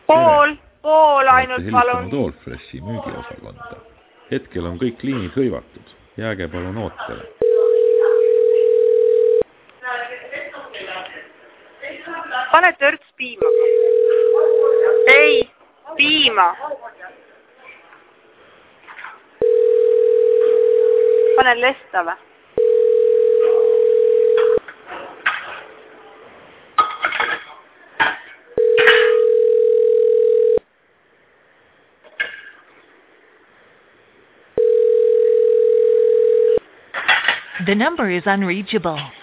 Pool ainult palun. Helistanud Allfreshi müügiosakonda. Hetkel on kõik liinid hõivatud. Jääge palun ootele. Pane törts piima. Ei, piima. Pane lesta või? The number is unreachable.